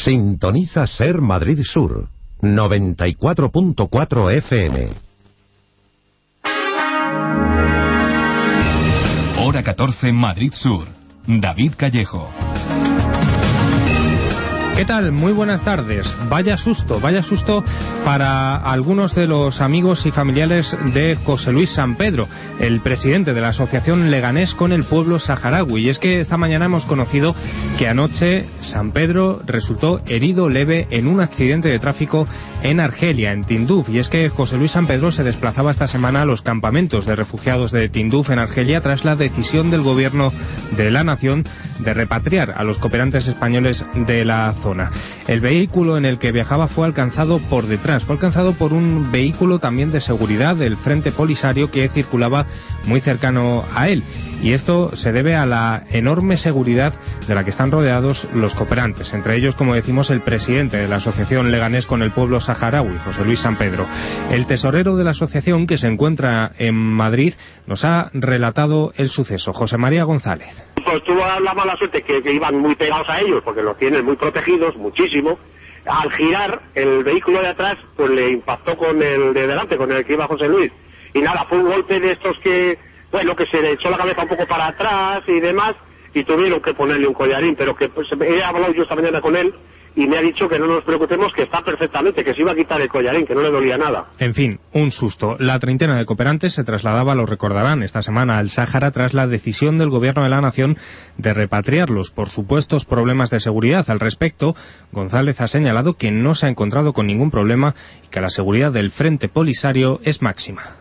Sintoniza Ser Madrid Sur, 94.4 FM. Hora 14, Madrid Sur. David Callejo. ¿Qué tal? Muy buenas tardes. Vaya susto para algunos de los amigos y familiares de José Luis San Pedro, el presidente de la asociación Leganés con el pueblo saharaui. Y es que esta mañana hemos conocido que anoche San Pedro resultó herido leve en un accidente de tráfico en Argelia, en Tinduf. Y es que José Luis San Pedro se desplazaba esta semana a los campamentos de refugiados de Tinduf, en Argelia, tras la decisión del gobierno de la nación de repatriar a los cooperantes españoles de la zona. El vehículo en el que viajaba fue alcanzado por detrás, fue alcanzado por un vehículo también de seguridad del Frente Polisario que circulaba muy cercano a él. Y esto se debe a la enorme seguridad de la que están rodeados los cooperantes, entre ellos, como decimos, el presidente de la asociación Leganés con el pueblo saharaui, José Luis San Pedro. El tesorero de la asociación, que se encuentra en Madrid, nos ha relatado el suceso. José María González. Pues tuvo la mala suerte que iban muy pegados a ellos, porque los tienen muy protegidos, muchísimo. Al girar, el vehículo de atrás pues le impactó con el de delante, con el que iba José Luis. Y nada, fue un golpe de estos que se le echó la cabeza un poco para atrás y demás, y tuvieron que ponerle un collarín, pero que pues, he hablado yo esta mañana con él y me ha dicho que no nos preocupemos, que está perfectamente, que se iba a quitar el collarín, que no le dolía nada. En fin, un susto. La treintena de cooperantes se trasladaba, lo recordarán, esta semana al Sáhara tras la decisión del gobierno de la nación de repatriarlos por supuestos problemas de seguridad. Al respecto, González ha señalado que no se ha encontrado con ningún problema y que la seguridad del Frente Polisario es máxima.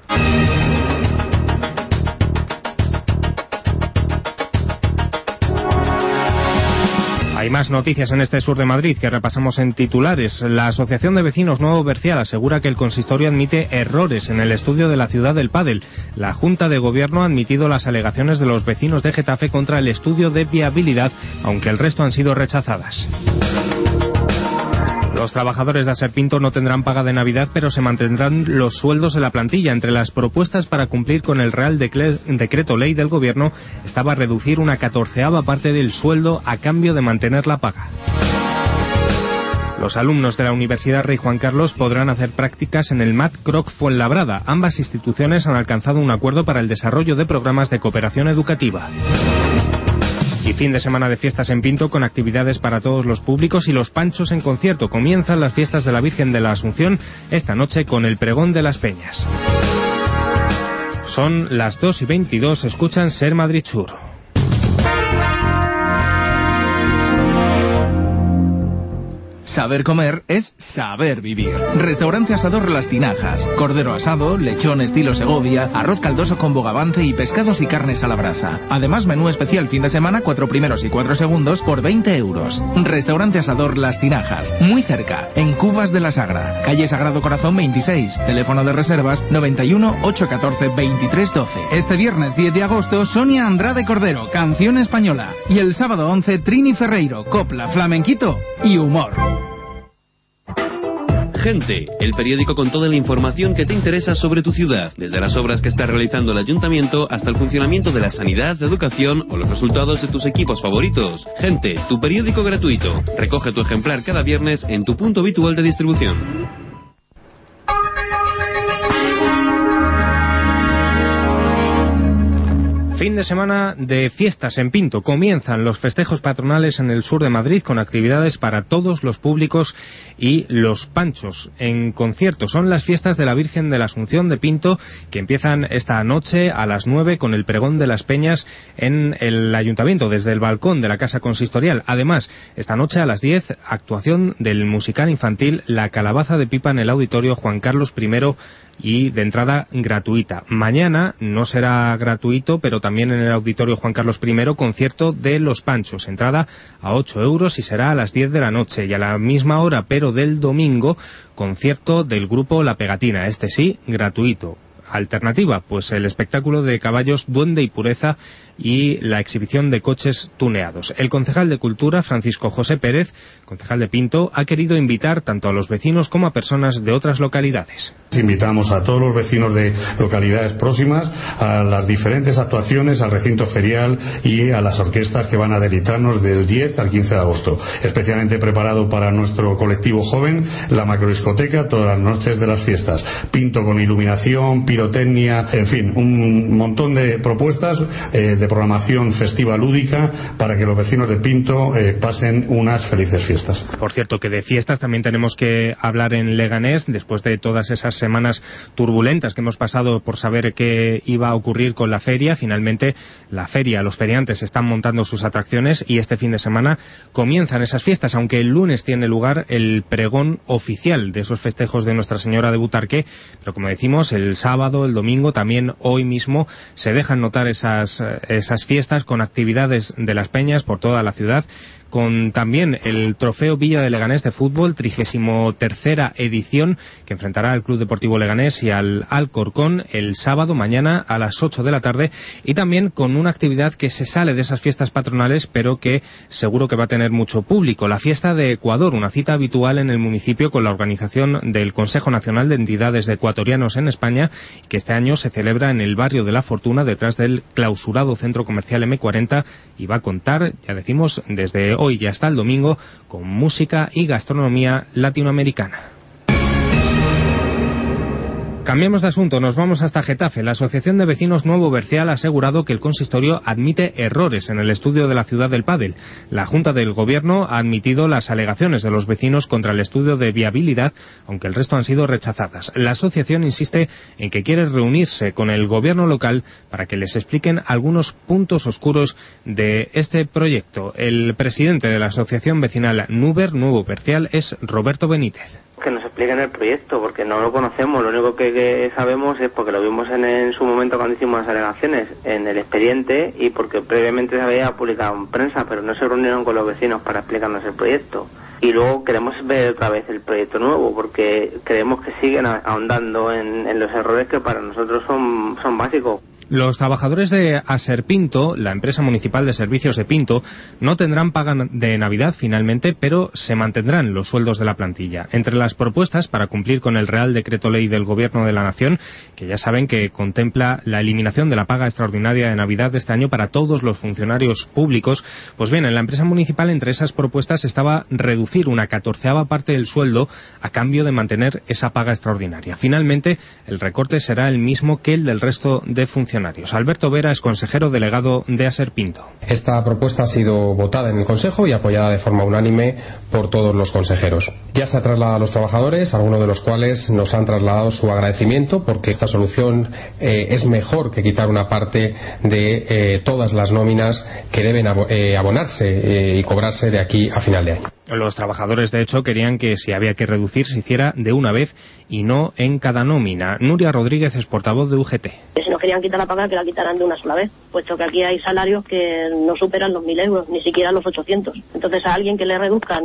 Hay más noticias en este sur de Madrid que repasamos en titulares. La Asociación de Vecinos Nuevo Bercial asegura que el consistorio admite errores en el estudio de la ciudad del pádel. La Junta de Gobierno ha admitido las alegaciones de los vecinos de Getafe contra el estudio de viabilidad, aunque el resto han sido rechazadas. Los trabajadores de Aserpinto no tendrán paga de Navidad, pero se mantendrán los sueldos de la plantilla. Entre las propuestas para cumplir con el Real Decreto Ley del Gobierno estaba reducir una 14ª parte del sueldo a cambio de mantener la paga. Los alumnos de la Universidad Rey Juan Carlos podrán hacer prácticas en el MAT Croc Fuenlabrada. Ambas instituciones han alcanzado un acuerdo para el desarrollo de programas de cooperación educativa. Y fin de semana de fiestas en Pinto con actividades para todos los públicos y los panchos en concierto. Comienzan las fiestas de la Virgen de la Asunción esta noche con el pregón de las Peñas. Son las 2:22, escuchan Ser Madrid Sur. Saber comer es saber vivir. Restaurante Asador Las Tinajas. Cordero asado, lechón estilo Segovia, arroz caldoso con bogavante y pescados y carnes a la brasa. Además, menú especial fin de semana, 4 primeros y 4 segundos por 20 euros. Restaurante Asador Las Tinajas. Muy cerca, en Cubas de la Sagra. Calle Sagrado Corazón 26. Teléfono de reservas 91 814 2312. Este viernes 10 de agosto, Sonia Andrade Cordero, canción española. Y el sábado 11, Trini Ferreiro, copla, flamenquito y humor. Gente, el periódico con toda la información que te interesa sobre tu ciudad, desde las obras que está realizando el ayuntamiento hasta el funcionamiento de la sanidad, la educación o los resultados de tus equipos favoritos. Gente, tu periódico gratuito. Recoge tu ejemplar cada viernes en tu punto habitual de distribución. Fin de semana de fiestas en Pinto. Comienzan los festejos patronales en el sur de Madrid con actividades para todos los públicos y los panchos en concierto. Son las fiestas de la Virgen de la Asunción de Pinto que empiezan esta noche a las 9 con el pregón de las Peñas en el ayuntamiento desde el balcón de la Casa Consistorial. Además, esta noche a las 10 actuación del musical infantil La Calabaza de Pipa en el auditorio Juan Carlos I y de entrada gratuita. Mañana no será gratuito, pero también en el auditorio Juan Carlos I, concierto de Los Panchos, entrada a 8 euros y será a las 10 de la noche. Y a la misma hora, pero del domingo, concierto del grupo La Pegatina, este sí, gratuito. Alternativa, pues el espectáculo de caballos Duende y Pureza y la exhibición de coches tuneados. El concejal de Cultura, Francisco José Pérez, concejal de Pinto, ha querido invitar tanto a los vecinos como a personas de otras localidades. Invitamos a todos los vecinos de localidades próximas a las diferentes actuaciones, al recinto ferial y a las orquestas que van a deleitarnos del 10 al 15 de agosto. Especialmente preparado para nuestro colectivo joven, la macrodiscoteca todas las noches de las fiestas. Pinto con iluminación, pirotecnia, en fin, un montón de propuestas de programación festiva lúdica para que los vecinos de Pinto pasen unas felices fiestas. Por cierto, que de fiestas también tenemos que hablar en Leganés, después de todas esas semanas turbulentas que hemos pasado por saber qué iba a ocurrir con la feria. Finalmente, la feria, los feriantes están montando sus atracciones y este fin de semana comienzan esas fiestas, aunque el lunes tiene lugar el pregón oficial de esos festejos de Nuestra Señora de Butarque, pero como decimos, el sábado, el domingo, también hoy mismo se dejan notar esas fiestas con actividades de las peñas por toda la ciudad, con también el Trofeo Villa de Leganés de fútbol, 33ª edición, que enfrentará al Club Deportivo Leganés y al Alcorcón el sábado, mañana a las 8 de la tarde, y también con una actividad que se sale de esas fiestas patronales, pero que seguro que va a tener mucho público, la Fiesta de Ecuador, una cita habitual en el municipio con la organización del Consejo Nacional de Entidades de Ecuatorianos en España, que este año se celebra en el barrio de La Fortuna, detrás del clausurado centro comercial M40, y va a contar, ya decimos, desde hoy y hasta el domingo, con música y gastronomía latinoamericana. Cambiamos de asunto, nos vamos hasta Getafe. La Asociación de Vecinos Nuevo Bercial ha asegurado que el consistorio admite errores en el estudio de la ciudad del pádel. La Junta del Gobierno ha admitido las alegaciones de los vecinos contra el estudio de viabilidad, aunque el resto han sido rechazadas. La asociación insiste en que quiere reunirse con el gobierno local para que les expliquen algunos puntos oscuros de este proyecto. El presidente de la Asociación Vecinal Nuber Nuevo Bercial es Roberto Benítez. Que nos expliquen el proyecto, porque no lo conocemos. Lo único que sabemos es porque lo vimos en su momento cuando hicimos las alegaciones en el expediente y porque previamente se había publicado en prensa, pero no se reunieron con los vecinos para explicarnos el proyecto. Y luego queremos ver otra vez el proyecto nuevo, porque creemos que siguen ahondando en los errores que para nosotros son básicos. Los trabajadores de Aserpinto, la empresa municipal de servicios de Pinto, no tendrán paga de Navidad finalmente, pero se mantendrán los sueldos de la plantilla. Entre las propuestas para cumplir con el Real Decreto Ley del Gobierno de la Nación, que ya saben que contempla la eliminación de la paga extraordinaria de Navidad de este año para todos los funcionarios públicos, pues bien, en la empresa municipal entre esas propuestas estaba reducir una 14ª parte del sueldo a cambio de mantener esa paga extraordinaria. Finalmente, el recorte será el mismo que el del resto de funcionarios. Alberto Vera es consejero delegado de Aserpinto. Esta propuesta ha sido votada en el Consejo y apoyada de forma unánime por todos los consejeros. Ya se ha trasladado a los trabajadores, algunos de los cuales nos han trasladado su agradecimiento porque esta solución es mejor que quitar una parte de todas las nóminas que deben abonarse y cobrarse de aquí a final de año. Los trabajadores, de hecho, querían que si había que reducir se hiciera de una vez y no en cada nómina. Nuria Rodríguez es portavoz de UGT. Si no querían quitar la paga, que la quitaran de una sola vez, puesto que aquí hay salarios que no superan los 1.000 euros, ni siquiera los 800. Entonces a alguien que le reduzcan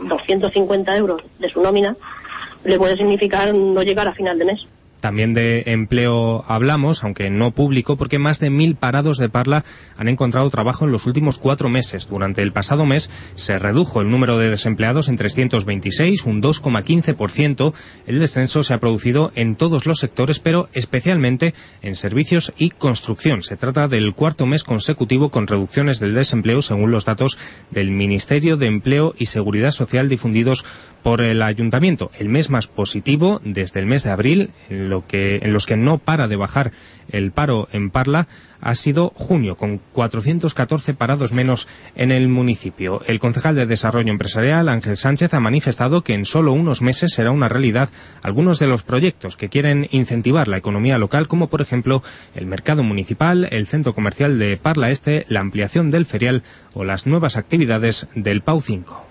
250 euros de su nómina le puede significar no llegar a final de mes. También de empleo hablamos, aunque no público, porque más de 1.000 parados de Parla han encontrado trabajo en los últimos 4 meses. Durante el pasado mes se redujo el número de desempleados en 326, un 2,15%. El descenso se ha producido en todos los sectores, pero especialmente en servicios y construcción. Se trata del 4º mes consecutivo con reducciones del desempleo, según los datos del Ministerio de Empleo y Seguridad Social difundidos por el Ayuntamiento. El mes más positivo desde el mes de abril, en los que no para de bajar el paro en Parla, ha sido junio, con 414 parados menos en el municipio. El concejal de Desarrollo Empresarial, Ángel Sánchez, ha manifestado que en solo unos meses será una realidad algunos de los proyectos que quieren incentivar la economía local, como por ejemplo el mercado municipal, el centro comercial de Parla Este, la ampliación del ferial o las nuevas actividades del PAU 5.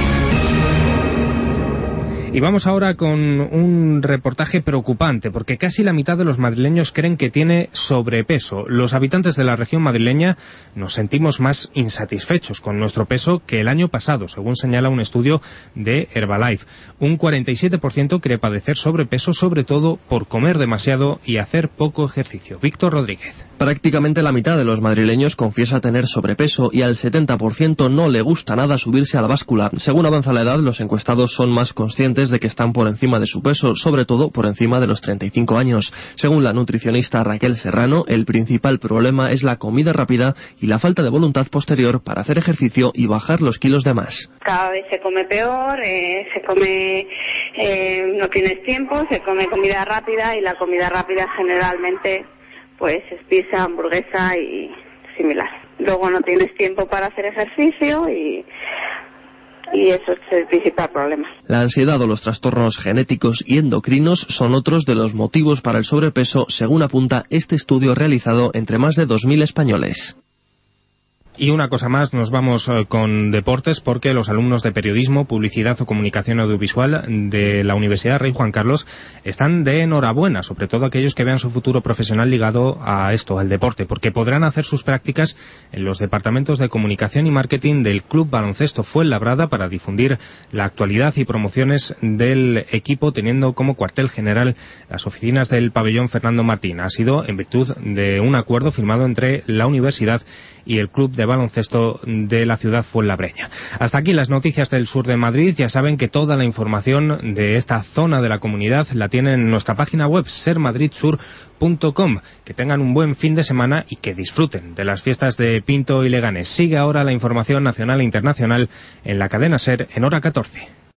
Y vamos ahora con un reportaje preocupante, porque casi la mitad de los madrileños creen que tiene sobrepeso. Los habitantes de la región madrileña nos sentimos más insatisfechos con nuestro peso que el año pasado, según señala un estudio de Herbalife. Un 47% cree padecer sobrepeso, sobre todo por comer demasiado y hacer poco ejercicio. Víctor Rodríguez. Prácticamente la mitad de los madrileños confiesa tener sobrepeso y al 70% no le gusta nada subirse a la báscula. Según avanza la edad, los encuestados son más conscientes de que están por encima de su peso, sobre todo por encima de los 35 años. Según la nutricionista Raquel Serrano, el principal problema es la comida rápida y la falta de voluntad posterior para hacer ejercicio y bajar los kilos de más. Cada vez se come peor, no tienes tiempo, se come comida rápida y la comida rápida generalmente pues es pizza, hamburguesa y similar. Luego no tienes tiempo para hacer ejercicio y eso es el principal problema. La ansiedad o los trastornos genéticos y endocrinos son otros de los motivos para el sobrepeso, según apunta este estudio realizado entre más de 2.000 españoles. Y una cosa más, nos vamos con deportes porque los alumnos de Periodismo, Publicidad o Comunicación Audiovisual de la Universidad Rey Juan Carlos están de enhorabuena, sobre todo aquellos que vean su futuro profesional ligado a esto, al deporte, porque podrán hacer sus prácticas en los departamentos de Comunicación y Marketing del Club Baloncesto Fuenlabrada para difundir la actualidad y promociones del equipo, teniendo como cuartel general las oficinas del pabellón Fernando Martín. Ha sido en virtud de un acuerdo firmado entre la universidad y el Club de Baloncesto de la ciudad fuenlabreña. Hasta aquí las noticias del sur de Madrid. Ya saben que toda la información de esta zona de la comunidad la tienen en nuestra página web sermadridsur.com. Que tengan un buen fin de semana y que disfruten de las fiestas de Pinto y Leganés. Sigue ahora la información nacional e internacional en la cadena SER en hora 14.